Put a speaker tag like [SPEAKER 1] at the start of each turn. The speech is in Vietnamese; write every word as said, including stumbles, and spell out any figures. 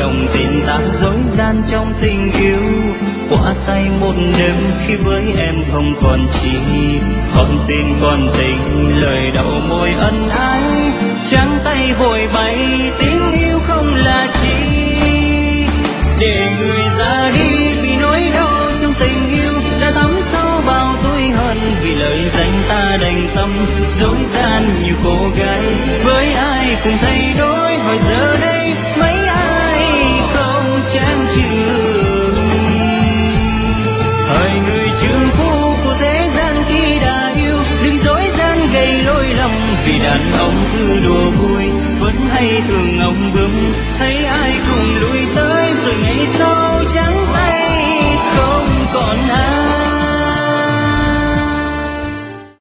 [SPEAKER 1] đồng tình ta dối gian trong tình yêu. Quả tay một đêm khi với em không còn chi, con tin con tình lời đầu môi ân ái, trắng tay vội bay tình yêu không là chi. Để người ra đi vì nỗi đau trong tình yêu đã thấm sâu bao tuổi hận, vì lời danh ta đành tâm dối gian như cô gái. Với ai cùng thay đổi hỏi giờ đây mấy ai không trang trường. Hỡi người trượng phu của thế gian khi đã yêu, đừng dối gian gây lỗi lầm, vì đàn ông cứ đùa vui vẫn hay thường ông bướm. Thấy ai cùng lui tới rồi ngày sau trắng tay không còn ai.